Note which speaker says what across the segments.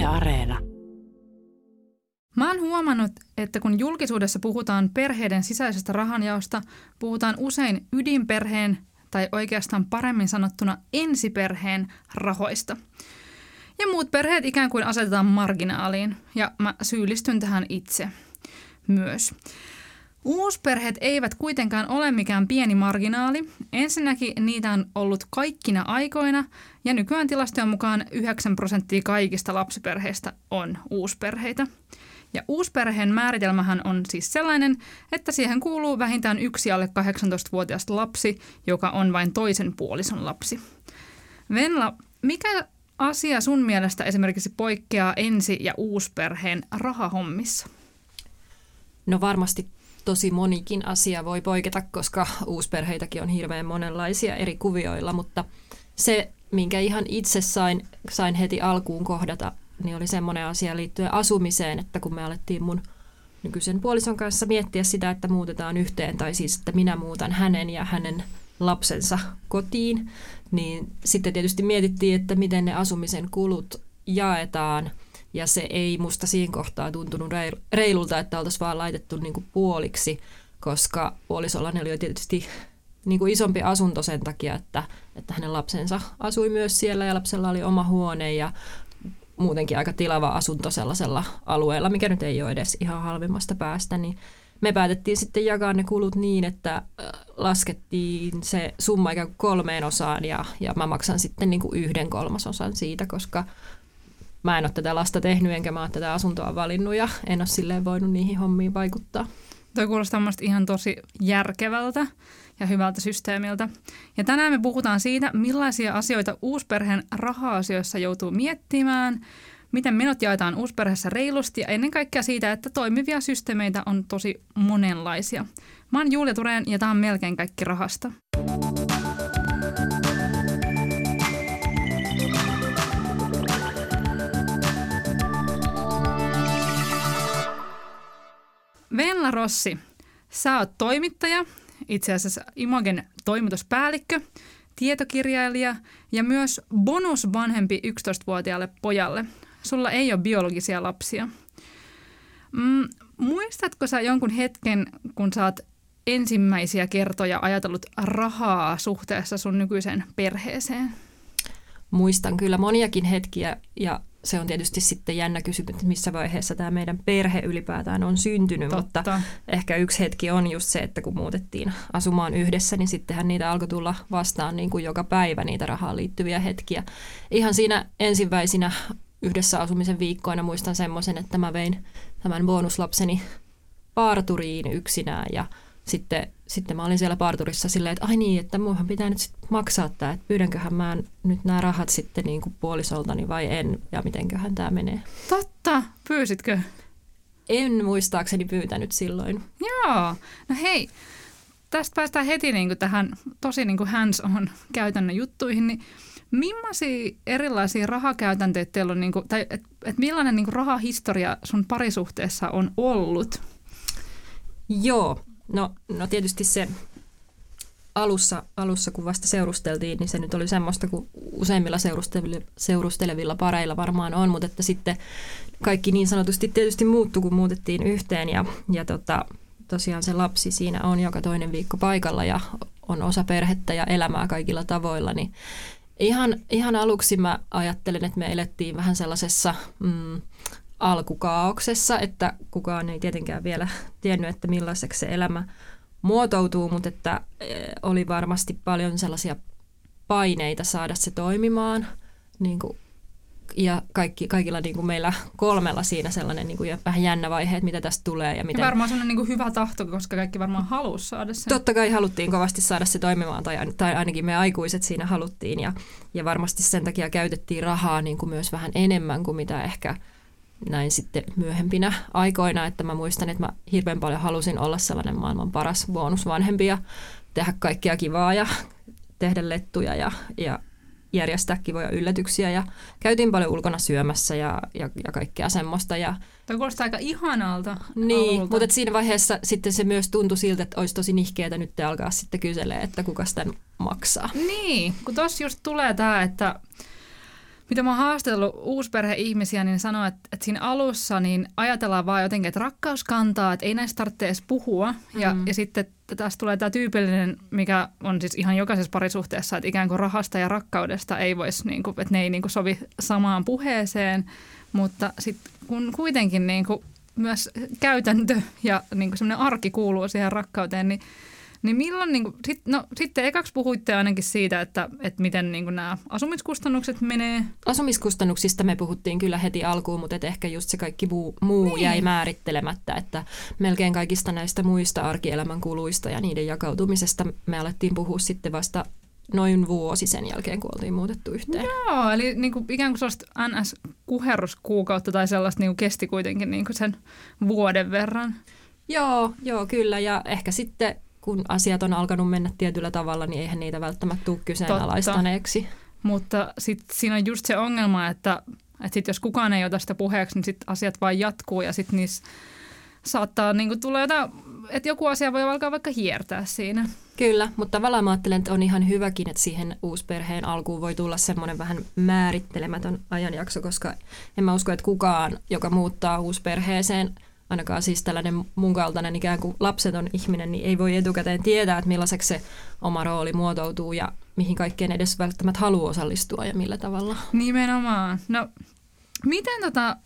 Speaker 1: Areena.
Speaker 2: Mä oon huomannut, että kun julkisuudessa puhutaan perheiden sisäisestä rahanjaosta, puhutaan usein ydinperheen tai oikeastaan paremmin sanottuna ensiperheen rahoista. Ja muut perheet ikään kuin asetetaan marginaaliin, ja mä syyllistyn tähän itse myös. Uusperheet eivät kuitenkaan ole mikään pieni marginaali. Ensinnäkin niitä on ollut kaikkina aikoina, ja nykyään tilastojen mukaan 9% kaikista lapsiperheistä on uusperheitä. Ja uusperheen määritelmähän on siis sellainen, että siihen kuuluu vähintään yksi alle 18-vuotias lapsi, joka on vain toisen puolison lapsi. Venla, mikä asia sun mielestä esimerkiksi poikkeaa ensi- ja uusperheen rahahommissa?
Speaker 3: No varmasti tosi monikin asia voi poiketa, koska uusperheitäkin on hirveän monenlaisia eri kuvioilla, mutta se, minkä ihan itse sain heti alkuun kohdata, niin oli semmoinen asia liittyen asumiseen, että kun me alettiin mun nykyisen puolison kanssa miettiä sitä, että muutetaan yhteen, tai siis, että minä muutan hänen ja hänen lapsensa kotiin, niin sitten tietysti mietittiin, että miten ne asumisen kulut jaetaan, ja se ei musta siinä kohtaa tuntunut reilulta, että oltaisiin vaan laitettu niin kuin puoliksi, koska puolisollani oli jo tietysti niin kuin isompi asunto sen takia, että hänen lapsensa asui myös siellä, ja lapsella oli oma huone, ja muutenkin aika tilava asunto sellaisella alueella, mikä nyt ei ole edes ihan halvimmasta päästä, niin me päätettiin sitten jakaa ne kulut niin, että laskettiin se summa ikään kuin 3 osaan ja mä maksan sitten niin kuin 1/3 siitä, koska mä en ole tätä lasta tehnyt enkä mä ole tätä asuntoa valinnut ja en ole silleen voinut niihin hommiin vaikuttaa.
Speaker 2: Toi kuulostaa mielestäni ihan tosi järkevältä ja hyvältä systeemiltä. Ja tänään me puhutaan siitä, millaisia asioita uusperheen raha-asioissa joutuu miettimään, miten menot jaetaan uusperheessä reilusti ja ennen kaikkea siitä, että toimivia systeemeitä on tosi monenlaisia. Mä oon Julia Tureen ja tää on Melkein kaikki rahasta. Venla Rossi, sä oot toimittaja, itse asiassa Imagen toimituspäällikkö, tietokirjailija ja myös bonusvanhempi 11-vuotiaalle pojalle. Sulla ei ole biologisia lapsia. Muistatko sä jonkun hetken, kun sä oot ensimmäisiä kertoja ajatellut rahaa suhteessa sun nykyiseen perheeseen?
Speaker 3: Muistan kyllä moniakin hetkiä ja se on tietysti sitten jännä kysymys, että missä vaiheessa tämä meidän perhe ylipäätään on syntynyt,
Speaker 2: Totta.
Speaker 3: Mutta ehkä yksi hetki on just se, että kun muutettiin asumaan yhdessä, niin sittenhän niitä alkoi tulla vastaan niin kuin joka päivä niitä rahaan liittyviä hetkiä. Ihan siinä ensimmäisinä yhdessä asumisen viikkoina muistan semmoisen, että mä vein tämän bonuslapseni parturiin yksinään ja sitten mä olin siellä parturissa silleen, että ai niin, että munhan pitää nyt sitten maksaa tämä, että pyydänköhän mä nyt nämä rahat sitten niin kuin puolisoltani vai en, ja mitenköhän tämä menee.
Speaker 2: Totta, pyysitkö?
Speaker 3: En muistaakseni pyytänyt silloin.
Speaker 2: Joo, no hei, tästä päästään heti niin kuin tähän tosi niin kuin hands-on käytännön juttuihin, niin millaisia erilaisia rahakäytänteitä teillä on, niin kuin, tai et millainen niin kuin rahahistoria sun parisuhteessa on ollut?
Speaker 3: Joo. No tietysti se alussa, kun vasta seurusteltiin, niin se nyt oli semmoista, kuin useimmilla seurustelevilla pareilla varmaan on, mutta että sitten kaikki niin sanotusti tietysti muuttui, kun muutettiin yhteen ja tosiaan se lapsi siinä on joka toinen viikko paikalla ja on osa perhettä ja elämää kaikilla tavoilla, niin ihan aluksi mä ajattelin, että me elettiin vähän sellaisessa alkukaauksessa, että kukaan ei tietenkään vielä tiennyt, että millaiseksi se elämä muotoutuu, mutta että oli varmasti paljon sellaisia paineita saada se toimimaan. Niin kuin, ja kaikilla niin kuin meillä 3 siinä sellainen niin kuin vähän jännä vaihe, että mitä tästä tulee. Ja miten...
Speaker 2: varmaan sellainen niin kuin hyvä tahto, koska kaikki varmaan halusi saada sen.
Speaker 3: Totta kai haluttiin kovasti saada se toimimaan, tai ainakin me aikuiset siinä haluttiin. Ja varmasti sen takia käytettiin rahaa niin kuin myös vähän enemmän kuin mitä ehkä näin sitten myöhempinä aikoina, että mä muistan, että mä hirveän paljon halusin olla sellainen maailman paras bonusvanhempi ja tehdä kaikkea kivaa ja tehdä lettuja ja järjestää kivoja yllätyksiä ja käytiin paljon ulkona syömässä ja kaikkea semmoista.
Speaker 2: Toi kuulostaa aika ihanalta.
Speaker 3: Niin, mutta siinä vaiheessa sitten se myös tuntui siltä, että olisi tosi nihkeetä nyt alkaa sitten kyselee, että kuka sitä maksaa.
Speaker 2: Niin, kun tossa just tulee tämä, että mitä mä oon haastatellut uusperhe-ihmisiä, niin sanoo, että siinä alussa niin ajatellaan vaan jotenkin, että rakkaus kantaa, että ei näistä tarvitse edes puhua. Ja sitten tästä tulee tämä tyypillinen, mikä on siis ihan jokaisessa parisuhteessa, että ikään kuin rahasta ja rakkaudesta ei voisi, niin kuin, että ne ei niin kuin sovi samaan puheeseen, mutta sitten kun kuitenkin niin kuin myös käytäntö ja niin kuin semmoinen arki kuuluu siihen rakkauteen, niin milloin, niin kuin, sitten ekaksi puhuitte ainakin siitä, että miten niin kuin nämä asumiskustannukset menee.
Speaker 3: Asumiskustannuksista me puhuttiin kyllä heti alkuun, mutta ehkä just se kaikki muu jäi määrittelemättä, että melkein kaikista näistä muista arkielämän kuluista ja niiden jakautumisesta me alettiin puhua sitten vasta noin vuosi sen jälkeen, kun oltiin muutettu yhteen.
Speaker 2: Joo, eli niin kuin ikään kuin sellaista NS-kuherruskuukautta tai sellaista niin kuin kesti kuitenkin niin kuin sen vuoden verran.
Speaker 3: Joo, kyllä. Ja ehkä sitten, kun asiat on alkanut mennä tietyllä tavalla, niin eihän niitä välttämättä tule kyseenalaistaneeksi.
Speaker 2: Mutta sitten siinä on just se ongelma, että sit jos kukaan ei ota sitä puheeksi, niin sitten asiat vaan jatkuu ja sitten niissä saattaa niin kuin tulla jotain, että joku asia voi alkaa vaikka hiertää siinä.
Speaker 3: Kyllä, mutta tavallaan mä ajattelen, että on ihan hyväkin, että siihen uusperheen alkuun voi tulla semmoinen vähän määrittelemätön ajanjakso, koska en mä usko, että kukaan, joka muuttaa uusperheeseen, ainakaan siis tällainen mun kaltainen ikään kuin lapseton ihminen, niin ei voi etukäteen tietää, että millaiseksi se oma rooli muotoutuu ja mihin kaikkeen edes välttämättä haluaa osallistua ja millä tavalla.
Speaker 2: Nimenomaan. No, miten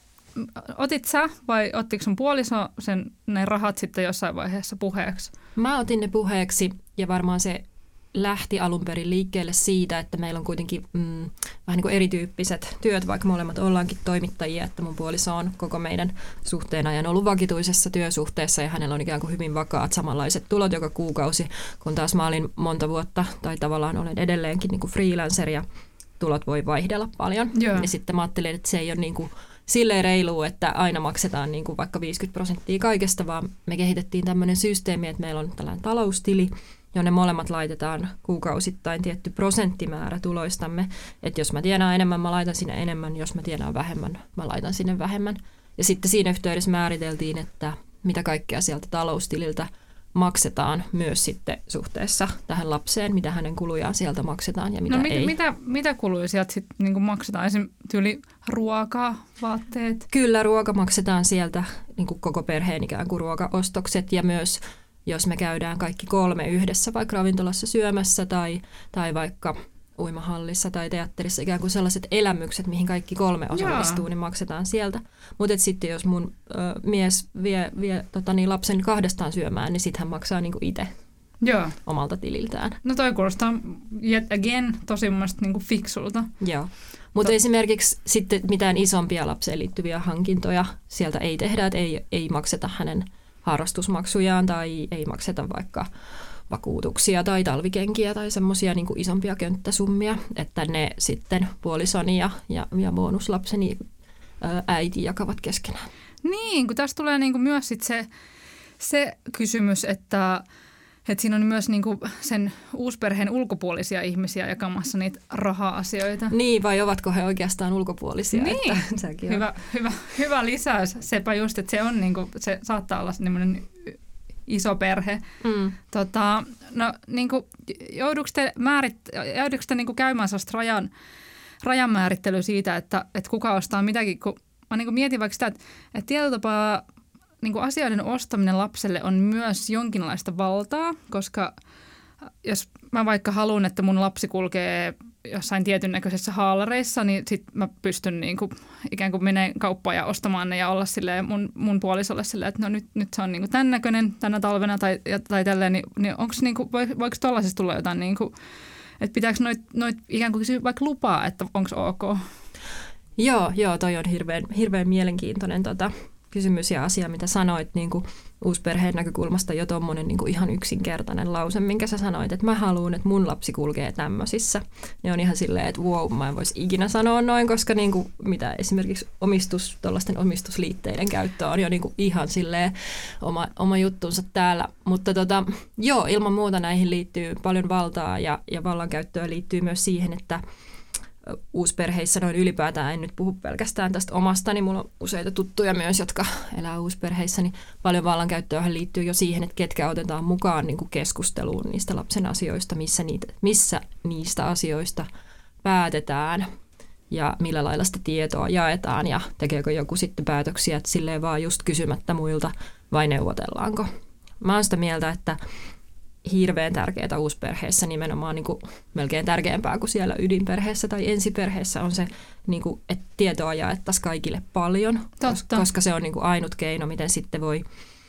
Speaker 2: otit sä vai ottiko sun puoliso ne rahat sitten jossain vaiheessa puheeksi?
Speaker 3: Mä otin ne puheeksi ja varmaan se lähti alun perin liikkeelle siitä, että meillä on kuitenkin vähän niin kuin erityyppiset työt, vaikka molemmat ollaankin toimittajia, että mun puoliso on koko meidän suhteen ajan ollut vakituisessa työsuhteessa ja hänellä on ikään kuin hyvin vakaat samanlaiset tulot joka kuukausi, kun taas mä olin monta vuotta tai tavallaan olen edelleenkin niin kuin freelancer ja tulot voi vaihdella paljon.
Speaker 2: Joo.
Speaker 3: Ja sitten mä ajattelin, että se ei ole niin kuin silleen reilua, että aina maksetaan niin kuin vaikka 50% kaikesta, vaan me kehitettiin tämmöinen systeemi, että meillä on tällainen taloustili, jonne molemmat laitetaan kuukausittain tietty prosenttimäärä tuloistamme. Että jos mä tienaan enemmän, mä laitan sinne enemmän. Jos mä tienaan vähemmän, mä laitan sinne vähemmän. Ja sitten siinä yhteydessä määriteltiin, että mitä kaikkea sieltä taloustililtä maksetaan myös sitten suhteessa tähän lapseen, mitä hänen kulujaan sieltä maksetaan ja mitä ei.
Speaker 2: Mitä kuluja sieltä sitten niin kuin maksetaan? Esimerkiksi tyyli ruokaa, vaatteet? Kyllä,
Speaker 3: ruoka maksetaan sieltä, niin kuin koko perheen ikään kuin ruokaostokset ja myös jos me käydään kaikki 3 yhdessä vaikka ravintolassa syömässä tai vaikka uimahallissa tai teatterissa, ikään kuin sellaiset elämykset, mihin kaikki 3 osallistuu, niin maksetaan sieltä. Mutta sitten jos mun mies vie lapsen 2 syömään, niin sitten hän maksaa niinku itse omalta tililtään.
Speaker 2: No toi kuulostaa yet again tosi mun mielestä niinku fiksulta.
Speaker 3: Joo. Mutta esimerkiksi sitten mitään isompia lapseen liittyviä hankintoja sieltä ei tehdä, että ei makseta hänen harrastusmaksujaan tai ei makseta vaikka vakuutuksia tai talvikenkiä tai semmoisia niin kuin isompia könttäsummia, että ne sitten puolisoni ja bonuslapseni äiti jakavat keskenään.
Speaker 2: Niin, kun tässä tulee niin kuin myös sit se kysymys, että siinä on myös niin kuin sen uusperheen ulkopuolisia ihmisiä jakamassa niitä raha-asioita.
Speaker 3: Niin, vai ovatko he oikeastaan ulkopuolisia?
Speaker 2: Niin, että hyvä lisäys. Sepä just, että se on niin kuin, se saattaa olla semmoinen iso perhe. No niin kuin, jouduiko te niin kuin käymään sellaista rajan määrittelyä siitä, että kuka ostaa mitäkin, kun mä niin kuin mietin vaikka sitä, että tietyllä tapaa niin kuin asioiden ostaminen lapselle on myös jonkinlaista valtaa, koska jos mä vaikka haluan, että mun lapsi kulkee jossain tietyn näköisessä haalareissa, niin sit mä pystyn niin kuin, ikään kuin menee kauppaan ja ostamaan ne ja olla silleen mun puolisolle silleen, että no nyt se on niin kuin tämän näköinen tänä talvena tai tälleen, niin onko niin kuin, voiko tuollaisesta tulla jotain, niin kuin, että pitääkö noit ikään kuin kysyä vaikka lupaa, että onko ok?
Speaker 3: Joo, toi on hirveän mielenkiintoinen kysymys ja asia, mitä sanoit niin kuin uusperheen näkökulmasta jo tommonen niin kuin ihan yksinkertainen lause, minkä sä sanoit, että mä haluan, että mun lapsi kulkee tämmöisissä. Ne on ihan silleen, että wow, mä en voisi ikinä sanoa noin, koska niin kuin, mitä esimerkiksi tuollaisten omistusliitteiden käyttö on jo niin kuin ihan silleen oma juttunsa täällä. Mutta joo, ilman muuta näihin liittyy paljon valtaa ja vallankäyttöä liittyy myös siihen, että uusperheissä noin ylipäätään, en nyt puhu pelkästään tästä omasta, niin mulla on useita tuttuja myös, jotka elää uusperheissä, niin paljon vallankäyttöä liittyy jo siihen, että ketkä otetaan mukaan niin kuin keskusteluun niistä lapsen asioista, missä niistä asioista päätetään. ja millä lailla sitä tietoa jaetaan ja tekeekö joku sitten päätöksiä, että silleen vaan just kysymättä muilta vai neuvotellaanko. Mä oon sitä mieltä, että hirveän tärkeää uusperheessä nimenomaan niin kuin melkein tärkeämpää kuin siellä ydinperheessä tai ensiperheessä on se, niin kuin, että tietoa jaettaisiin kaikille paljon, koska se on niin kuin ainut keino, miten sitten voi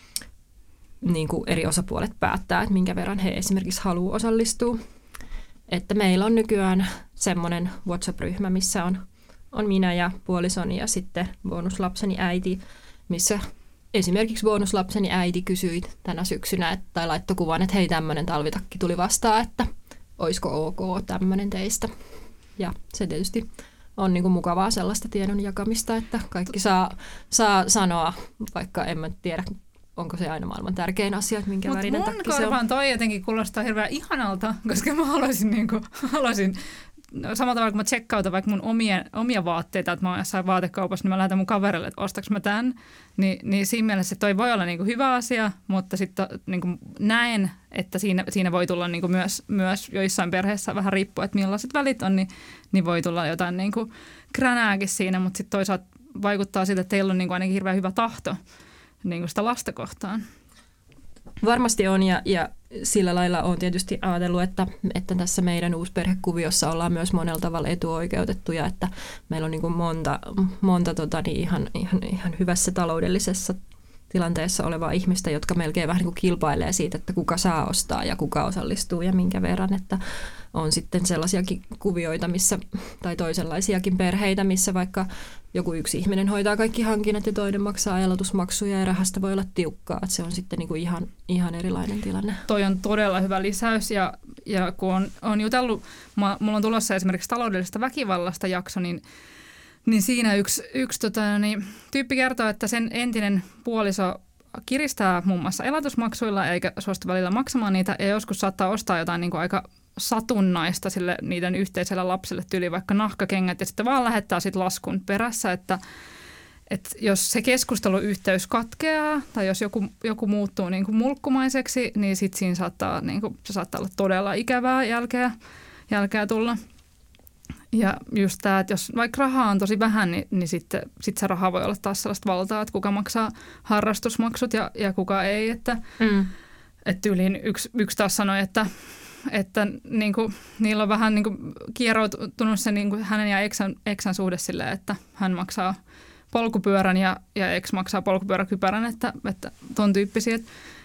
Speaker 3: niin kuin eri osapuolet päättää, että minkä verran he esimerkiksi haluaa osallistua. Että meillä on nykyään semmoinen WhatsApp-ryhmä, missä on minä ja puolisoni ja sitten bonuslapseni äiti, missä esimerkiksi bonuslapseni äiti kysyi tänä syksynä tai laittoi kuvan, että hei, tämmöinen talvitakki tuli vastaan, että olisiko ok tämmöinen teistä. Ja se tietysti on niin kuin mukavaa sellaista tiedon jakamista, että kaikki saa sanoa, vaikka en mä tiedä, onko se aina maailman tärkein asia, että minkä värinen takki se on. Mun
Speaker 2: korvaan toi jotenkin kuulostaa hirveän ihanalta, koska mä haluaisin samalla tavalla kun mä tsekkautan vaikka mun omia vaatteita, että mä oon jossain vaatekaupassa, niin mä lähetän mun kaverille, että ostaks mä tän. Niin siinä mielessä toi voi olla niinku hyvä asia, mutta sitten niinku näen, että siinä voi tulla niinku myös joissain perheissä vähän riippuen, että millaiset välit on, niin voi tulla jotain niinku kränääkin siinä, mutta sitten toisaalta vaikuttaa siltä, että teillä on niinku ainakin hirveän hyvä tahto niinku sitä lasta kohtaan.
Speaker 3: Varmasti on ja sillä lailla on tietysti ajatellut, että tässä meidän uusperhekuviossa ollaan myös monella tavalla etuoikeutettuja, että meillä on niin kuin monta ihan hyvässä taloudellisessa tilanteessa olevaa ihmistä, jotka melkein vähän niin kuin kilpailee siitä, että kuka saa ostaa ja kuka osallistuu ja minkä verran, että on sitten sellaisiakin kuvioita, tai toisenlaisiakin perheitä, missä vaikka joku yksi ihminen hoitaa kaikki hankinnat ja toinen maksaa elatusmaksuja ja rahasta voi olla tiukkaa, että se on sitten niin kuin ihan erilainen tilanne.
Speaker 2: Toi on todella hyvä lisäys ja kun on jutellut, mulla on tulossa esimerkiksi taloudellisesta väkivallasta jakso, niin siinä yksi tyyppi kertoo, että sen entinen puoliso kiristää muun muassa elatusmaksuilla eikä suostu välillä maksamaan niitä ja joskus saattaa ostaa jotain niin kuin aika satunnaista sille niiden yhteiselle lapselle tyyliin vaikka nahkakengät ja sitten vaan lähettää sit laskun perässä, että jos se keskusteluyhteys katkeaa tai jos joku muuttuu niin kuin mulkkumaiseksi, niin sitten siinä saattaa, niin kuin, se saattaa olla todella ikävää jälkeä tulla. Ja just tämä, että jos vaikka rahaa on tosi vähän, niin sitten se raha voi olla taas sellaista valtaa, että kuka maksaa harrastusmaksut ja kuka ei. Että tyyliin yksi taas sanoi, että niin kuin, niillä on vähän niin kuin kieroutunut se niin kuin hänen ja eksän suhde silleen, että hän maksaa polkupyörän ja eks maksaa polkupyöräkypärän, että ton tyyppisiä.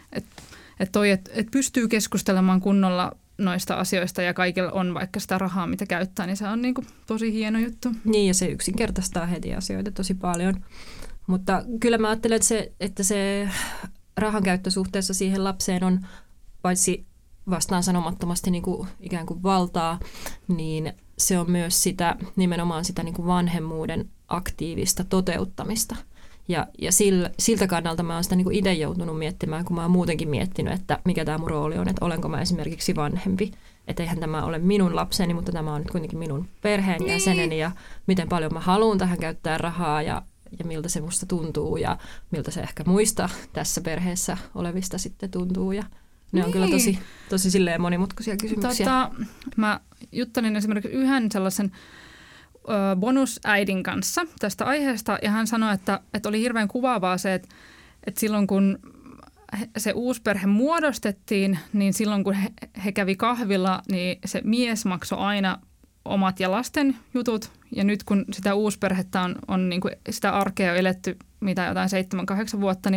Speaker 2: Että pystyy keskustelemaan kunnolla noista asioista ja kaikilla on vaikka sitä rahaa, mitä käyttää, niin se on niin kuin tosi hieno juttu.
Speaker 3: Niin ja se yksinkertaistaa heti asioita tosi paljon. Mutta kyllä mä ajattelen, että se rahankäyttö suhteessa siihen lapseen on paitsi vastaan sanomattomasti niin kuin ikään kuin valtaa, niin se on myös nimenomaan sitä niin kuin vanhemmuuden aktiivista toteuttamista. Ja siltä kannalta mä oon sitä niin kuin itse joutunut miettimään, kun mä oon muutenkin miettinyt, että mikä tämä mun rooli on, että olenko mä esimerkiksi vanhempi. Että eihän tämä ole minun lapseni, mutta tämä on nyt kuitenkin minun perheenjäseneni ja miten paljon mä haluan tähän käyttää rahaa ja miltä se musta tuntuu ja miltä se ehkä muista tässä perheessä olevista sitten tuntuu. Ja ne on kyllä tosi silleen monimutkaisia kysymyksiä.
Speaker 2: Mä juttelin esimerkiksi yhden sellaisen bonusäidin kanssa tästä aiheesta ja hän sanoi, että oli hirveän kuvaavaa se, että silloin kun se uusi perhe muodostettiin, niin silloin kun he kävi kahvilla, niin se mies maksoi aina omat ja lasten jutut ja nyt kun sitä uusperhettä on niin kuin sitä arkea eletty mitä jotain 7-8 vuotta,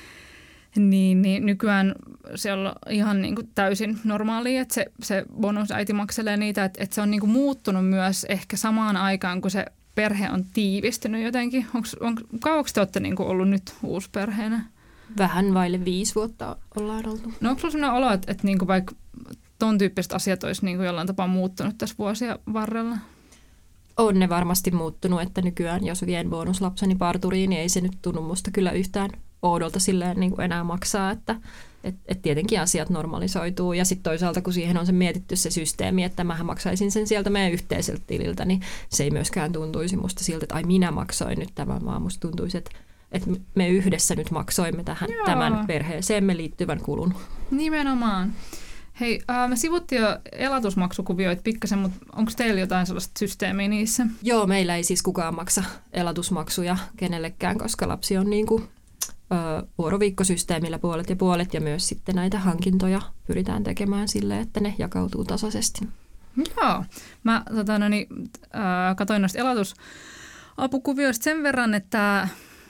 Speaker 2: niin nykyään se on ihan niin kuin täysin normaalia, että se bonusäiti makselee niitä, että se on niin kuin muuttunut myös ehkä samaan aikaan, kun se perhe on tiivistynyt jotenkin. Kauanko te olette niin kuin ollut nyt uusperheenä?
Speaker 3: Vähän vaille 5 vuotta ollaan oltu.
Speaker 2: No onko sinulla sellainen olo, että niin kuin vaikka ton tyyppiset asiat olisi niin kuin jollain tapaa muuttunut tässä vuosien varrella?
Speaker 3: On ne varmasti muuttunut, että nykyään jos vien bonuslapseni parturiin, niin ei se nyt tunnu musta kyllä yhtään oudolta silleen niin kuin enää maksaa, että tietenkin asiat normalisoituu ja sitten toisaalta kun siihen on se mietitty se systeemi, että mähän maksaisin sen sieltä meidän yhteiseltä tililtä, niin se ei myöskään tuntuisi musta siltä, että ai minä maksoin nyt tämän, vaan musta tuntuisi, että me yhdessä nyt maksoimme tämän perheeseemme liittyvän kulun.
Speaker 2: Nimenomaan. Hei, me sivuttiin jo elatusmaksukuvioita pikkasen, mutta onko teillä jotain sellaista systeemiä niissä?
Speaker 3: Joo, meillä ei siis kukaan maksa elatusmaksuja kenellekään, koska lapsi on niin kuin vuoroviikkosysteemillä puolet ja puolet, ja myös sitten näitä hankintoja pyritään tekemään sille, että ne jakautuu tasaisesti.
Speaker 2: Joo, mä katsoin noista elatusapukuvioista sen verran, että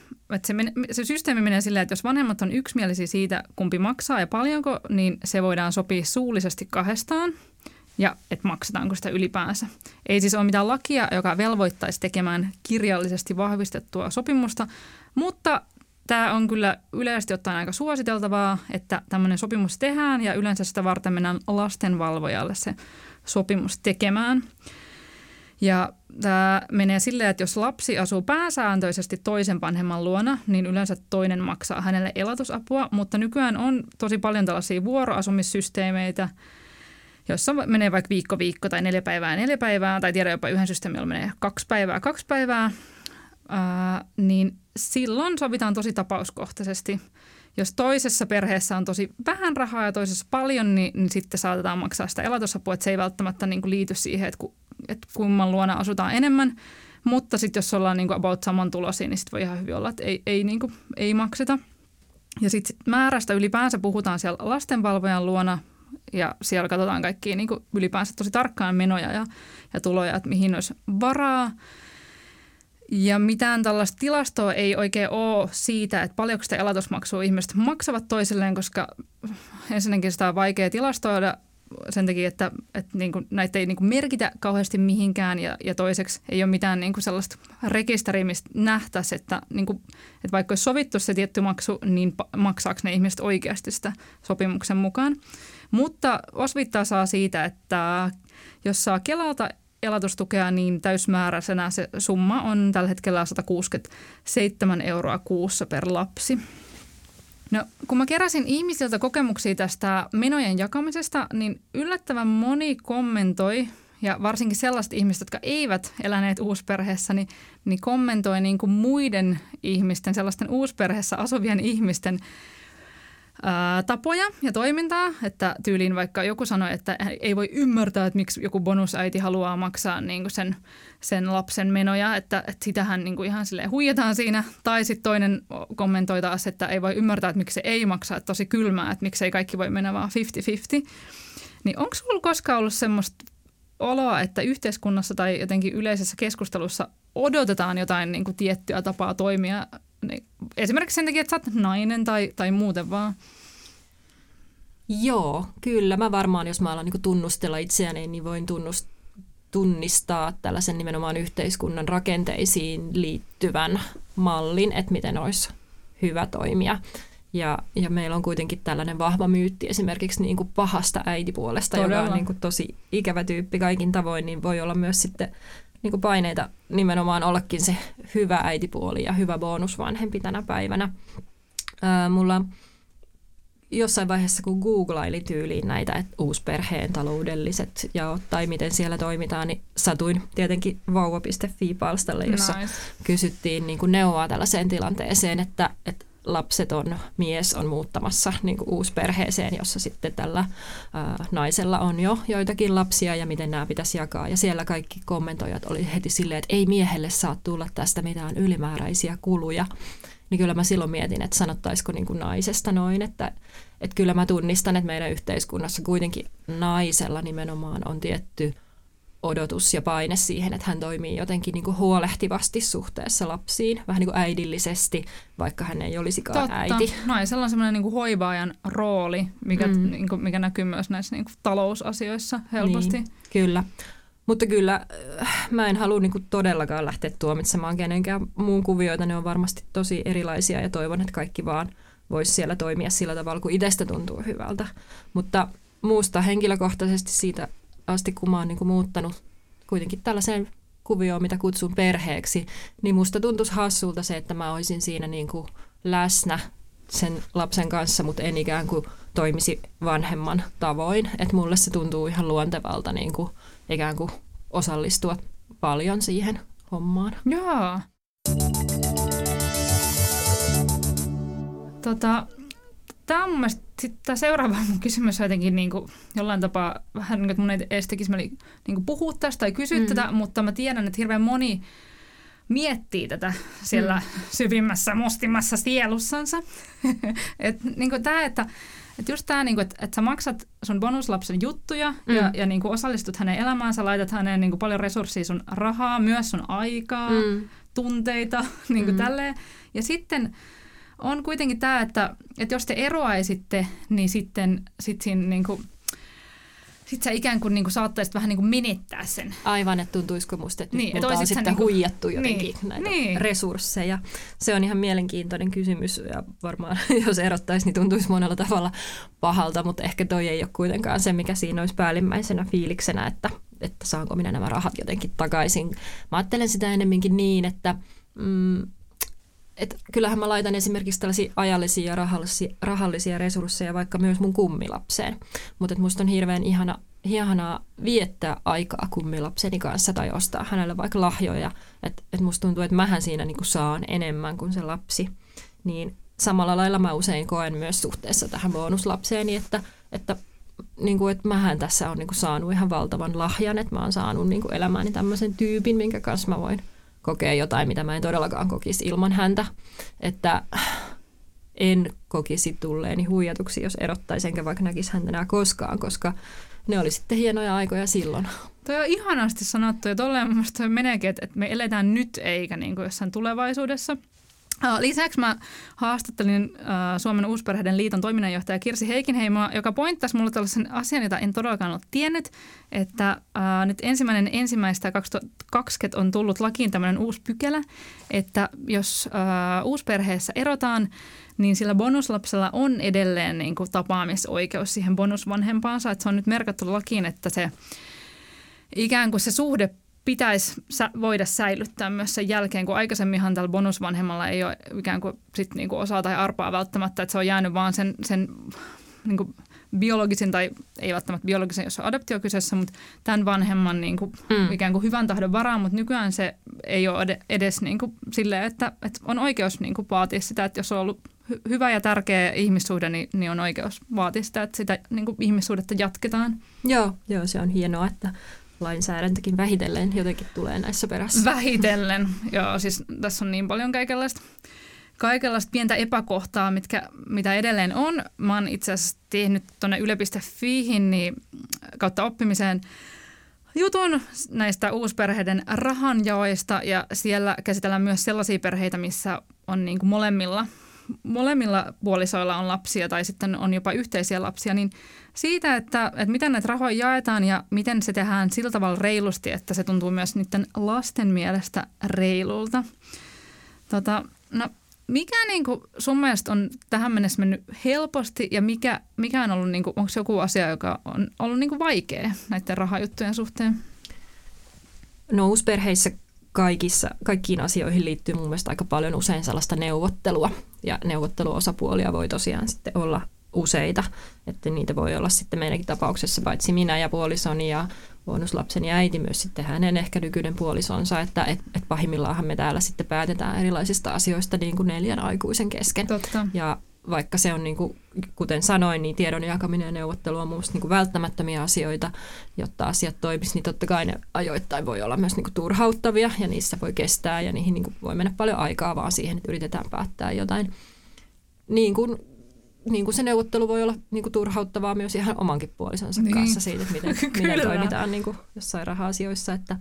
Speaker 2: se systeemi menee silleen, että jos vanhemmat on yksimielisiä siitä, kumpi maksaa ja paljonko, niin se voidaan sopia suullisesti kahdestaan ja että maksetaanko sitä ylipäänsä. Ei siis ole mitään lakia, joka velvoittaisi tekemään kirjallisesti vahvistettua sopimusta, mutta tämä on kyllä yleisesti ottaen aika suositeltavaa, että tämmöinen sopimus tehdään ja yleensä sitä varten mennään lastenvalvojalle se sopimus tekemään. Ja tämä menee silleen, että jos lapsi asuu pääsääntöisesti toisen vanhemman luona, niin yleensä toinen maksaa hänelle elatusapua, mutta nykyään on tosi paljon tällaisia vuoroasumissysteemeitä, jossa menee vaikka viikko tai 4 päivää, tai tiedä jopa yhden systeemillä menee 2 päivää, niin silloin sovitaan tosi tapauskohtaisesti. Jos toisessa perheessä on tosi vähän rahaa ja toisessa paljon, niin sitten saatetaan maksaa sitä elatusapua, että se ei välttämättä niin kuin liity siihen, että kumman luona asutaan enemmän. Mutta sitten jos ollaan niin kuin about saman tulosia, niin sitten voi ihan hyvin olla, että ei makseta. Ja sitten määrästä ylipäänsä puhutaan siellä lastenvalvojan luona ja siellä katsotaan kaikkia niin kuin ylipäänsä tosi tarkkaan menoja ja tuloja, että mihin olisi varaa. Ja mitään tällaista tilastoa ei oikein ole siitä, että paljonko sitä elatusmaksua ihmiset maksavat toisilleen, koska ensinnäkin sitä on vaikea tilastoida sen takia, että niin kuin näitä ei niin kuin merkitä kauheasti mihinkään ja toiseksi ei ole mitään niin kuin sellaista rekisteriä, mistä nähtäisi, että vaikka olisi sovittu se tietty maksu, niin maksaako ne ihmiset oikeasti sitä sopimuksen mukaan. Mutta osviittaa saa siitä, että jos saa Kelalta elatustukea, niin täysmääräisenä se summa on tällä hetkellä 167 € kuussa per lapsi. No, kun mä keräsin ihmisiltä kokemuksia tästä menojen jakamisesta, niin yllättävän moni kommentoi, ja varsinkin sellaiset ihmiset, jotka eivät eläneet uusperheessä, niin kommentoi niin kuin muiden ihmisten, sellaisten uusperheessä asuvien ihmisten tapoja ja toimintaa, että tyyliin vaikka joku sanoi, että ei voi ymmärtää, että miksi joku bonusäiti haluaa maksaa niin kuin sen lapsen menoja, että sitähän niin kuin ihan silleen huijataan siinä. Tai sitten toinen kommentoi taas, että ei voi ymmärtää, että miksi se ei maksaa, että tosi kylmää, että miksi ei kaikki voi mennä vaan 50-50. Niin onko sinulla koskaan ollut semmoista oloa, että yhteiskunnassa tai jotenkin yleisessä keskustelussa odotetaan jotain niin kuin tiettyä tapaa toimia, niin esimerkiksi sen takia, että sä oot nainen tai muuten vaan?
Speaker 3: Joo, kyllä. Mä varmaan, jos mä alan niin kuin tunnustella itseäni, niin voin tunnistaa tällaisen nimenomaan yhteiskunnan rakenteisiin liittyvän mallin, että miten olisi hyvä toimia. Ja meillä on kuitenkin tällainen vahva myytti esimerkiksi niin kuin pahasta äitipuolesta, joka on niin kuin tosi ikävä tyyppi kaikin tavoin, niin voi olla myös sitten niin kuin paineita nimenomaan ollakin se hyvä äitipuoli ja hyvä bonusvanhempi tänä päivänä. Mulla jossain vaiheessa, kun googlailin tyyliin näitä uusperheen taloudelliset jaot tai miten siellä toimitaan, niin satuin tietenkin vauva.fi-palstalle, jossa kysyttiin niin kuin neuvoa tällaiseen tilanteeseen, että lapseton mies on muuttamassa niin kuin uusperheeseen, jossa sitten tällä naisella on jo joitakin lapsia ja miten nämä pitäisi jakaa. Ja siellä kaikki kommentoijat oli heti silleen, että ei miehelle saa tulla tästä mitään ylimääräisiä kuluja. Niin kyllä mä silloin mietin, että sanottaisiko niin kuin naisesta noin, että kyllä mä tunnistan, että meidän yhteiskunnassa kuitenkin naisella nimenomaan on tietty odotus ja paine siihen, että hän toimii jotenkin niin kuin huolehtivasti suhteessa lapsiin, vähän niin kuin äidillisesti, vaikka hän ei olisikaan äiti.
Speaker 2: Naisella on semmoinen niin kuin hoivaajan rooli, mikä näkyy myös näissä niin kuin talousasioissa helposti.
Speaker 3: Niin, kyllä. Mutta kyllä mä en halua niin kuin todellakaan lähteä tuomitsemaan kenenkään muun kuvioita. Ne on varmasti tosi erilaisia ja toivon, että kaikki vaan voisi siellä toimia sillä tavalla, kun itsestä tuntuu hyvältä. Mutta muusta henkilökohtaisesti siitä asti, kun mä oon niin kuin muuttanut kuitenkin tällaiseen kuvioon, mitä kutsun perheeksi, niin musta tuntuisi hassulta se, että mä olisin siinä niin kuin läsnä sen lapsen kanssa, mutta en ikään kuin toimisi vanhemman tavoin. Että mulle se tuntuu ihan luontevalta niin kuin ikään kuin osallistua paljon siihen hommaan.
Speaker 2: Joo. tämä on mun mielestä, tämä seuraava mun kysymys on jotenkin niin kuin jollain tapaa vähän niin kuin, että mun ei edes tekisi niin kuin puhua tästä tai kysyä tätä, mutta mä tiedän, että hirveän moni miettii tätä siellä syvimmässä, mustimmassa sielussansa. Niin kuin tämä, että just tämä, niin kuin, että sä maksat sun bonuslapsen juttuja ja niin kuin osallistut hänen elämäänsä, laitat häneen niin kuin paljon resursseja, sun rahaa, myös sun aikaa, tunteita, niin kuin tälleen. Ja sitten on kuitenkin tämä, että jos te eroaisitte, niin sitten siinä niin kuin, sit sä ikään kuin niinku saattaisit vähän niinku menettää sen.
Speaker 3: Aivan, että tuntuisiko musta, että
Speaker 2: niin,
Speaker 3: multa on sitten niinku huijattu jotenkin näitä
Speaker 2: niin.
Speaker 3: resursseja. Se on ihan mielenkiintoinen kysymys ja varmaan jos erottaisi, niin tuntuisi monella tavalla pahalta, mutta ehkä toi ei ole kuitenkaan se, mikä siinä olisi päällimmäisenä fiiliksenä, että saanko minä nämä rahat jotenkin takaisin. Mä ajattelen sitä ennemminkin niin, että kyllähän mä laitan esimerkiksi tällaisia ajallisia ja rahallisia resursseja vaikka myös mun kummilapseen. Mutta musta on hirveän ihanaa viettää aikaa kummilapseni kanssa tai ostaa hänelle vaikka lahjoja. Että musta tuntuu, että mähän siinä niinku saan enemmän kuin se lapsi. Niin samalla lailla mä usein koen myös suhteessa tähän bonuslapseeni, että mähän tässä on niinku saanut ihan valtavan lahjan. Että mä oon saanut niinku elämääni tämmöisen tyypin, minkä kanssa mä voin kokea jotain, mitä mä en todellakaan kokisi ilman häntä, että en kokisi tulleeni huijatuksi, jos erottaisi, enkä vaikka näkisi häntä enää koskaan, koska ne oli sitten hienoja aikoja silloin.
Speaker 2: Toi on ihanasti sanottu ja tolleen mun mielestä meneekin, että me eletään nyt eikä niin kuin jossain tulevaisuudessa. Lisäksi mä haastattelin Suomen Uusperheiden liiton toiminnanjohtaja Kirsi Heikinheimoa, joka pointtasi mulle tällaisen asian, jota en todellakaan ole tiennyt, että nyt 1.1.2020 on tullut lakiin tämmöinen uusi pykälä, että jos uusperheessä erotaan, niin sillä bonuslapsella on edelleen niin kuin tapaamisoikeus siihen bonusvanhempaansa, että se on nyt merkattu lakiin, että se ikään kuin se suhde pitäisi voida säilyttää myös sen jälkeen, kun aikaisemminhan tällä bonusvanhemmalla ei ole ikään kuin sit niinku osaa tai arpaa välttämättä, että se on jäänyt vaan sen niinku biologisen tai ei välttämättä biologisen, jos on adoptio kyseessä, mutta tämän vanhemman niinku ikään kuin hyvän tahdon varaan, mutta nykyään se ei ole edes niinku silleen, että on oikeus niinku vaatia sitä, että jos on ollut hyvä ja tärkeä ihmissuhde, niin on oikeus vaatia sitä, että sitä niinku ihmissuhdetta jatketaan.
Speaker 3: Joo, se on hienoa, että lainsäädäntökin vähitellen jotenkin tulee näissä perässä.
Speaker 2: Vähitellen, joo, siis tässä on niin paljon kaikenlaista pientä epäkohtaa, mitä edelleen on. Mä oon itse asiassa tehnyt tuonne yle.fiihin niin kautta oppimiseen jutun näistä uusperheiden rahanjaoista ja siellä käsitellään myös sellaisia perheitä, missä on niin kuin molemmilla puolisoilla on lapsia tai sitten on jopa yhteisiä lapsia, niin siitä, että miten näitä rahoja jaetaan ja miten se tehdään sillä tavalla reilusti, että se tuntuu myös niiden lasten mielestä reilulta. No, mikä niin kuin sun mielestä on tähän mennessä mennyt helposti ja mikä on ollut, niin kuin, onko se joku asia, joka on ollut niin kuin vaikea näiden rahajuttujen suhteen?
Speaker 3: No uusperheissä kaikkiin asioihin liittyy mun mielestä aika paljon usein sellaista neuvottelua ja neuvotteluosapuolia voi tosiaan sitten olla useita, että niitä voi olla sitten meidänkin tapauksessa paitsi minä ja puolisoni ja bonuslapseni äiti myös sitten hänen ehkä nykyinen puolisonsa, että pahimmillaanhan me täällä sitten päätetään erilaisista asioista niin kuin 4 aikuisen kesken.
Speaker 2: Totta.
Speaker 3: Ja vaikka se on, niin kuin, kuten sanoin, niin tiedon jakaminen ja neuvottelu on minusta niin kuin välttämättömiä asioita, jotta asiat toimisi, niin totta kai ne ajoittain voi olla myös niin kuin turhauttavia ja niissä voi kestää ja niihin niin kuin voi mennä paljon aikaa vaan siihen, että yritetään päättää jotain. Niin kuin se neuvottelu voi olla niin kuin turhauttavaa myös ihan omankin puolisonsa kanssa siitä, että miten toimitaan niin kuin jossain raha-asioissa. Että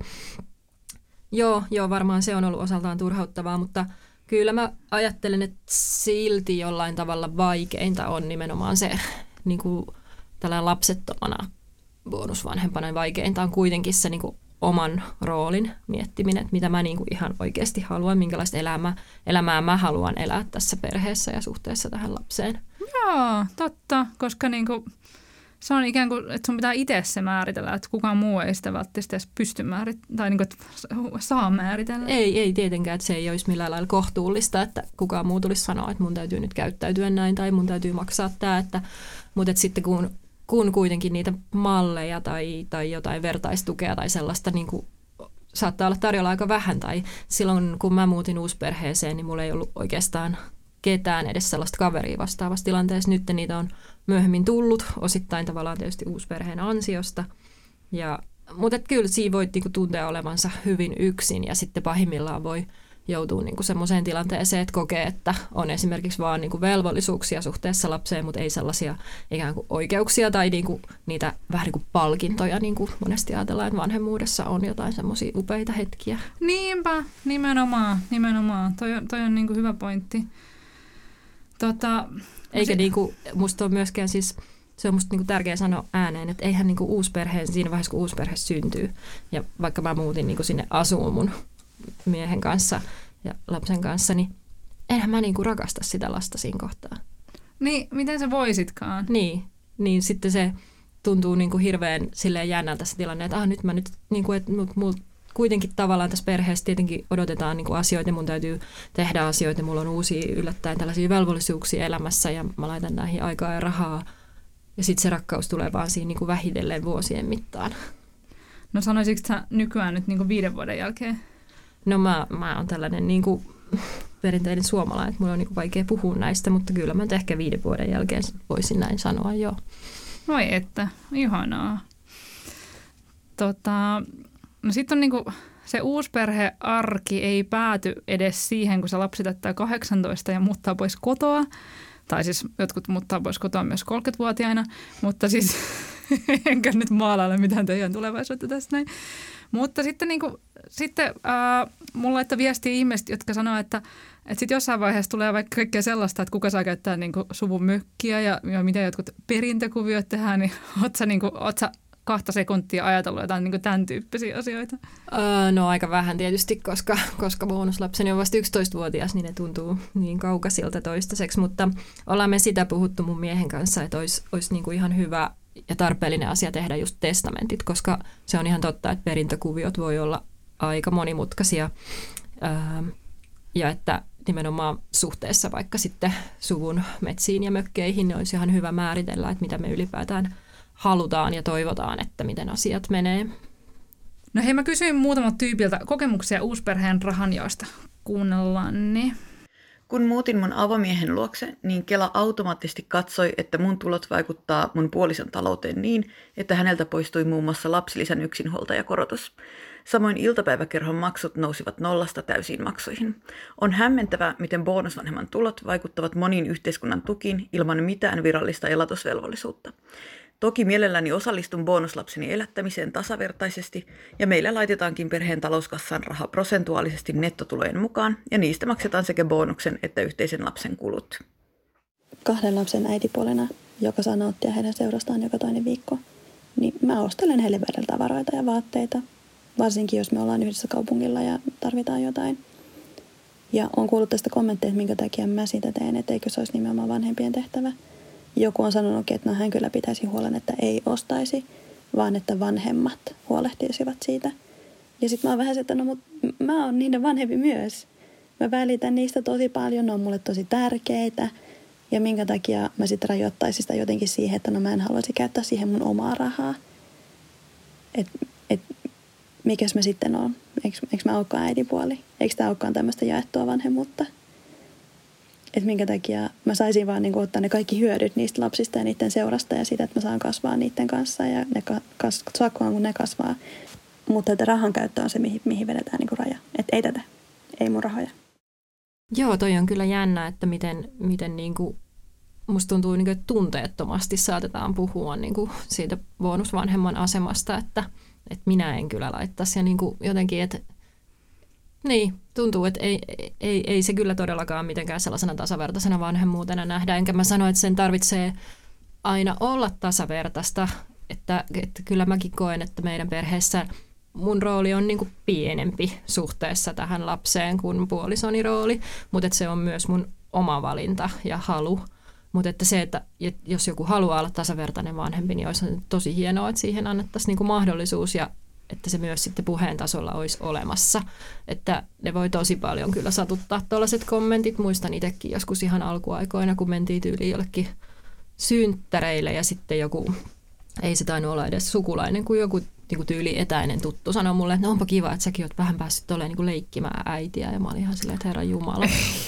Speaker 3: joo, varmaan se on ollut osaltaan turhauttavaa, mutta kyllä mä ajattelen, että silti jollain tavalla vaikeinta on nimenomaan se niin kuin tällainen lapsettomana bonusvanhempana. Vaikeinta on kuitenkin se niin kuin oman roolin miettiminen, että mitä mä niin kuin ihan oikeasti haluan, minkälaista elämää mä haluan elää tässä perheessä ja suhteessa tähän lapseen.
Speaker 2: Joo, totta, koska niin kuin, se on ikään kuin, että sun pitää itse se määritellä, että kukaan muu ei sitä välttämättä edes pysty määrittämään, tai niin kuin, että saa määritellä.
Speaker 3: Ei tietenkään, että se ei olisi millään lailla kohtuullista, että kukaan muu tulisi sanoa, että mun täytyy nyt käyttäytyä näin tai mun täytyy maksaa tämä, mutta että sitten kun kuitenkin niitä malleja tai jotain vertaistukea tai sellaista niin kuin saattaa olla tarjolla aika vähän tai silloin kun mä muutin uusperheeseen, niin mulla ei ollut oikeastaan ketään edes sellaista kaveria vastaavassa tilanteessa. Nyt niitä on myöhemmin tullut, osittain tavallaan tietysti uusperheen ansiosta. Mutta kyllä siinä voi niinku tuntea olevansa hyvin yksin ja sitten pahimmillaan voi joutuu niinku semmoiseen tilanteeseen, että kokee, että on esimerkiksi vaan niinku velvollisuuksia suhteessa lapseen, mutta ei sellaisia ikään kuin oikeuksia tai niinku niitä vähän niin kuin palkintoja, niin kuin monesti ajatellaan, että vanhemmuudessa on jotain semmoisia upeita hetkiä.
Speaker 2: Niinpä, nimenomaan. Toi on niinku hyvä pointti.
Speaker 3: Eikä niinku, musta on myöskään siis, se on musta niinku tärkeää sanoa ääneen, että eihän niinku uusperheen, siinä vaiheessa kun uusperhe syntyy, ja vaikka mä muutin niinku sinne asuun mun miehen kanssa ja lapsen kanssa, niin eihän mä niinku rakasta sitä lasta siinä kohtaa.
Speaker 2: Niin, miten sä voisitkaan?
Speaker 3: Niin sitten se tuntuu niinku hirveän silleen jännältä se tilanne, että niinku, että mulla kuitenkin tavallaan tässä perheessä tietenkin odotetaan niinku asioita ja mun täytyy tehdä asioita. Mulla on uusia yllättäen tällaisia velvollisuuksia elämässä ja mä laitan näihin aikaa ja rahaa. Ja sitten se rakkaus tulee vaan siinä niinku vähitellen vuosien mittaan.
Speaker 2: No sanoisitko sä nykyään nyt niinku 5 vuoden jälkeen?
Speaker 3: No mä oon tällainen niinku perinteinen suomalainen, että mulla on niinku vaikea puhua näistä, mutta kyllä mä ehkä 5 vuoden jälkeen voisin näin sanoa, joo.
Speaker 2: Voi että, ihanaa. No sitten on niinku, se uusperhearki ei pääty edes siihen, kun se lapsi täyttää 18 ja muuttaa pois kotoa. Tai siis jotkut muuttaa pois kotoa myös 30-vuotiaina, mutta siis enkä nyt maalaile mitään teidän tulevaisuutta tästä näin. Mutta sitten, mulla laittoi viestiä ihmiset, jotka sanoo, että sitten jossain vaiheessa tulee vaikka kaikkea sellaista, että kuka saa käyttää niinku suvun mökkiä ja miten jotkut perintökuviot tehdään, niin oot sä 2 sekuntia ajatellut jotain niinku tämän tyyppisiä asioita?
Speaker 3: No aika vähän tietysti, koska bonuslapseni on vasta 11-vuotias, niin ne tuntuu niin kaukaisilta toistaiseksi, mutta ollaan me sitä puhuttu mun miehen kanssa, että olisi niinku ihan hyvä ja tarpeellinen asia tehdä just testamentit, koska se on ihan totta, että perintökuviot voi olla aika monimutkaisia ja että nimenomaan suhteessa vaikka sitten suvun metsiin ja mökkeihin niin olisi ihan hyvä määritellä, että mitä me ylipäätään halutaan ja toivotaan, että miten asiat menee.
Speaker 2: No hei, mä kysyin muutamalta tyypiltä kokemuksia uusperheen rahanjaosta. Kuunnellaan ne.
Speaker 1: Kun muutin mun avomiehen luokse, niin Kela automaattisesti katsoi, että mun tulot vaikuttaa mun puolison talouteen niin, että häneltä poistui muun muassa lapsilisän yksinhuoltajakorotus. Samoin iltapäiväkerhon maksut nousivat 0 täysiin maksuihin. On hämmentävää, miten bonusvanhemman tulot vaikuttavat moniin yhteiskunnan tukiin ilman mitään virallista elatusvelvollisuutta. Toki mielelläni osallistun bonuslapseni elättämiseen tasavertaisesti ja meillä laitetaankin perheen talouskassaan raha prosentuaalisesti nettotulojen mukaan ja niistä maksetaan sekä bonuksen että yhteisen lapsen kulut.
Speaker 4: 2 lapsen äitipuolena, joka saa nauttia heidän seurastaan joka toinen viikko, niin mä ostelen heille välillä tavaroita ja vaatteita, varsinkin jos me ollaan yhdessä kaupungilla ja tarvitaan jotain. Ja on kuullut tästä kommentteja, että minkä takia mä sitä teen, että eikö se olisi nimenomaan vanhempien tehtävä. Joku on sanonutkin, että no, hän kyllä pitäisi huolen, että ei ostaisi, vaan että vanhemmat huolehtisivat siitä. Ja sitten mä oon vähän se, että no mut mä oon niiden vanhempi myös. Mä välitän niistä tosi paljon, ne on mulle tosi tärkeitä. Ja minkä takia mä sitten rajoittaisin sitä jotenkin siihen, että no mä en haluaisi käyttää siihen mun omaa rahaa. Mikäs mä sitten oon? Eikö mä olekaan äitipuoli? Eikö tää olekaan tämmöistä jaettua vanhemmuutta? Että minkä takia mä saisin vaan niin kuin ottaa ne kaikki hyödyt niistä lapsista ja niiden seurasta ja siitä, että mä saan kasvaa niiden kanssa ja ne sakkoon, kun ne kasvaa. Mutta että rahan käyttö on se, mihin vedetään niin kuin raja. Että ei tätä, ei mun rahoja.
Speaker 3: Joo, toi on kyllä jännä, että miten niin kuin, musta tuntuu, niin kuin, että tunteettomasti saatetaan puhua niin kuin siitä bonusvanhemman asemasta, että minä en kyllä laittaisi. Ja niin kuin jotenkin, että niin, tuntuu, että ei se kyllä todellakaan mitenkään sellaisena tasavertaisena vanhemmuutena nähdä. Enkä mä sano, että sen tarvitsee aina olla tasavertaista. Että kyllä mäkin koen, että meidän perheessä mun rooli on niin kuin pienempi suhteessa tähän lapseen kuin puolisoni rooli. Mutta se on myös mun oma valinta ja halu. Mutta että se, että jos joku haluaa olla tasavertainen vanhempi, niin olisi tosi hienoa, että siihen annettaisiin niin kuin mahdollisuus ja että se myös sitten puheen tasolla olisi olemassa. Että ne voi tosi paljon kyllä satuttaa tuollaiset kommentit. Muistan itsekin joskus ihan alkuaikoina, kun mentiin tyyliin jollekin synttäreille ja sitten joku, ei se tainnut olla edes sukulainen, kun joku niin tyyli etäinen tuttu sanoi mulle, että no onpa kiva, että säkin oot vähän päässyt olemaan niin leikkimään äitiä. Ja mä olin ihan silleen, että herra jumala.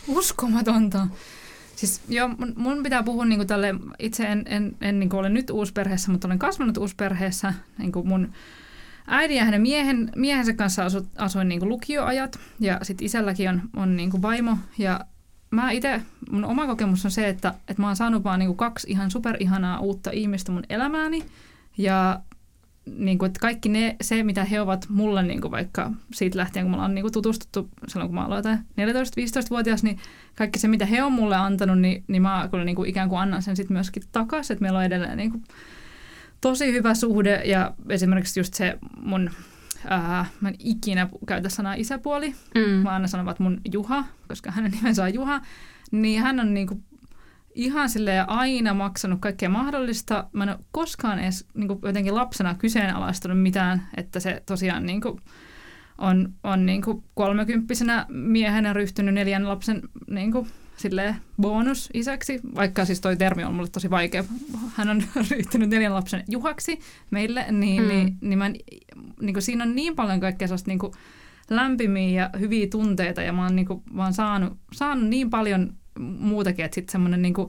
Speaker 2: Uskomatonta. Siis joo, mun pitää puhua niinku tälle, itse en niinku ole nyt uusperheessä, mutta olen kasvanut uusperheessä. Niinku mun äidin ja hänen miehensä kanssa asuin niinku lukioajat ja sitten isälläkin on niinku vaimo. Ja mä itse, mun oma kokemus on se, että mä oon saanut vaan niinku 2 ihan superihanaa uutta ihmistä mun elämääni. Ja niinku, että kaikki se, mitä he ovat mulle niinku vaikka siitä lähtien, kun me ollaan niinku tutustuttu silloin, kun mä aloitan 14-15-vuotias, niin kaikki se, mitä he on mulle antanut, niin mä kyllä niinku ikään kuin annan sen sitten myöskin takaisin, että meillä on edelleen niinku tosi hyvä suhde ja esimerkiksi just se mun, mä en ikinä käytä sanaa isäpuoli, mä aina sanon vaan mun Juha, koska hänen nimensä on Juha, niin hän on niinku ihan silleen aina maksanut kaikkea mahdollista. Mä en ole koskaan edes niin jotenkin lapsena kyseenalaistunut mitään, että se tosiaan niin on niin 30-vuotiaana miehenä ryhtynyt 4 lapsen niin silleen bonusisäksi, vaikka siis toi termi on mulle tosi vaikea. Hän on ryhtynyt 4 lapsen Juhaksi meille, niin mä niin siinä on niin paljon kaikkea sellaista niin lämpimiä ja hyviä tunteita ja mä oon niin vaan saanut niin paljon muutakin, että sitten semmoinen niinku,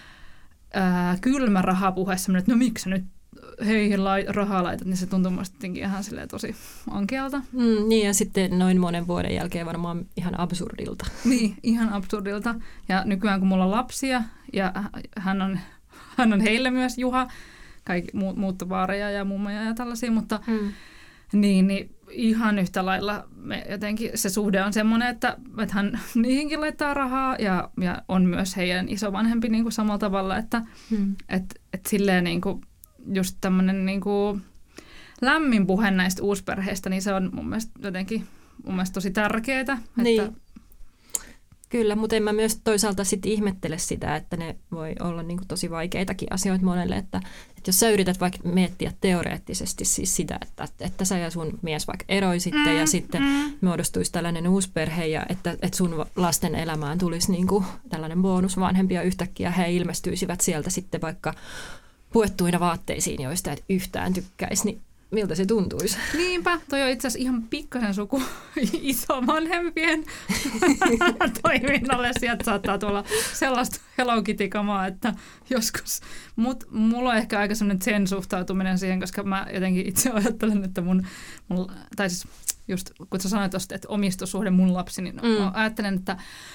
Speaker 2: kylmä rahapuhe, semmoinen, että no miksi sä nyt heihin rahaa laitat, niin se tuntuu musta jotenkin ihan silleen tosi ankealta.
Speaker 3: Niin ja sitten noin monen vuoden jälkeen varmaan ihan absurdilta.
Speaker 2: Niin, ihan absurdilta. Ja nykyään kun mulla on lapsia ja hän on heille myös Juha, kaikki muuttavaareja ja mummoja ja tällaisia, mutta niin ihan yhtä lailla jotenkin se suhde on semmoinen, että hän niihinkin laittaa rahaa ja on myös heidän isovanhempi niin kuin samalla tavalla, että et silleen niin kuin just tämmöinen niin kuin lämmin puhe näistä uusperheistä, niin se on mun mielestä jotenkin tosi tärkeää.
Speaker 3: Niin.
Speaker 2: Että
Speaker 3: Kyllä, mutta en mä myös toisaalta sit ihmettele sitä, että ne voi olla niinku tosi vaikeitakin asioita monelle, että jos sä yrität vaikka miettiä teoreettisesti siis sitä, että sä ja sun mies vaikka eroisitte ja sitten muodostuisi tällainen uusperhe ja että sun lasten elämään tulisi niinku tällainen bonusvanhempi ja yhtäkkiä he ilmestyisivät sieltä sitten vaikka puettuina vaatteisiin, joista et yhtään tykkäisi, niin miltä se tuntuisi?
Speaker 2: Niinpä, toi on itse asiassa ihan pikkasen suku isovanhempien toiminnalle. Sieltä saattaa tulla sellaista Hello Kitty-kamaa, että joskus. Mulla on ehkä aika sellainen zen suhtautuminen siihen, koska mä jotenkin itse ajattelen, että tai siis just kun sä sanoit tosta, että omistussuhde mun lapsi, niin mä ajattelen, että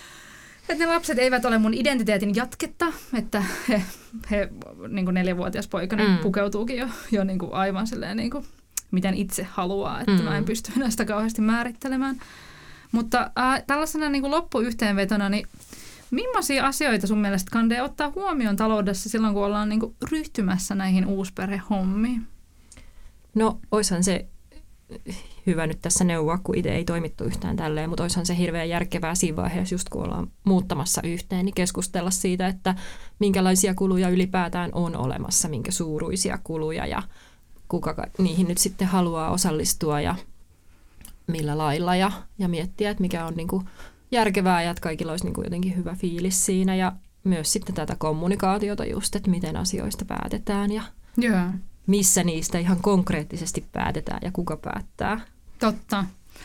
Speaker 2: ne lapset eivät ole mun identiteetin jatketta, että he niin kuin 4-vuotias poika niin pukeutuukin jo niin kuin aivan silleen, niin kuin, miten itse haluaa, että mä en pysty enää sitä kauheasti määrittelemään. Mutta tällaisena niin kuin loppuyhteenvetona, niin millaisia asioita sun mielestä kandee ottaa huomioon taloudessa silloin, kun ollaan niin kuin ryhtymässä näihin uusperhehommiin?
Speaker 3: No, oishan se hyvä nyt tässä neuvoa, kun itse ei toimittu yhtään tälleen, mutta olisihan se hirveän järkevää siinä vaiheessa, just kun ollaan muuttamassa yhteen, niin keskustella siitä, että minkälaisia kuluja ylipäätään on olemassa, minkä suuruisia kuluja ja kuka niihin nyt sitten haluaa osallistua ja millä lailla ja miettiä, että mikä on niin kuin järkevää ja että kaikilla olisi niin kuin jotenkin hyvä fiilis siinä ja myös sitten tätä kommunikaatiota just, että miten asioista päätetään ja missä niistä ihan konkreettisesti päätetään ja kuka päättää.
Speaker 2: Totta.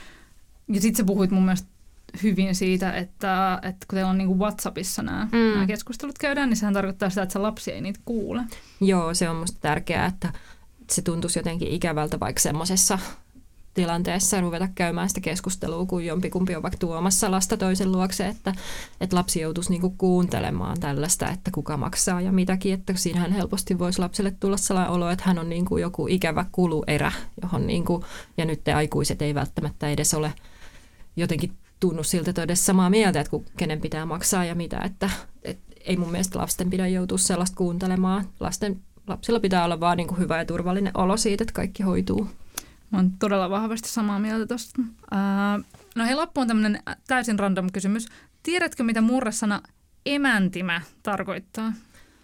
Speaker 2: Ja sitten sä puhuit mun mielestä hyvin siitä, että kun teillä on niin kuin WhatsAppissa nämä keskustelut käydään, niin sehän tarkoittaa sitä, että se lapsi ei niitä kuule.
Speaker 3: Joo, se on musta tärkeää, että se tuntuisi jotenkin ikävältä vaikka semmoisessa tilanteessa ruveta käymään sitä keskustelua, kun jompikumpi on vaikka tuomassa lasta toisen luokse, että lapsi joutuisi niinku kuuntelemaan tällaista, että kuka maksaa ja mitäkin, että siinähän helposti voisi lapselle tulla sellainen olo, että hän on niinku joku ikävä kuluerä, johon niinku, ja nyt te aikuiset ei välttämättä edes ole jotenkin tunnu siltä, että edes samaa mieltä, että kenen pitää maksaa ja mitä, että ei mun mielestä lasten pidä joutua sellaista kuuntelemaan. Lapsilla pitää olla vaan niinku hyvä ja turvallinen olo siitä, että kaikki hoituu.
Speaker 2: Mä oon todella vahvasti samaa mieltä tosta. No hei, loppuun tämmönen täysin random kysymys. Tiedätkö, mitä murresana emäntimä tarkoittaa?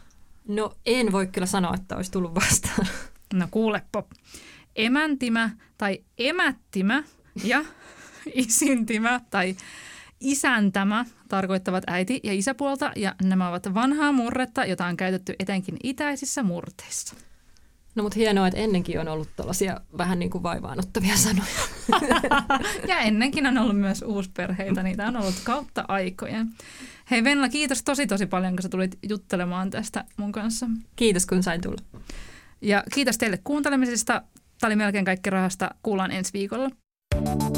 Speaker 3: No en voi kyllä sanoa, että olisi tullut vastaan.
Speaker 2: No kuulepo. Emäntimä tai emättimä ja isintimä tai isäntämä tarkoittavat äiti- ja isäpuolta ja nämä ovat vanhaa murretta, jota on käytetty etenkin itäisissä murteissa.
Speaker 3: No mutta hienoa, että ennenkin on ollut tällaisia vähän niin kuin vaivaanottavia sanoja.
Speaker 2: Ja ennenkin on ollut myös uusperheitä, niitä on ollut kautta aikojen. Hei Venla, kiitos tosi paljon, kun sä tulit juttelemaan tästä mun kanssa.
Speaker 3: Kiitos, kun sain tulla.
Speaker 2: Ja kiitos teille kuuntelemisesta. Tämä oli melkein kaikki rahasta. Kuullaan ensi viikolla.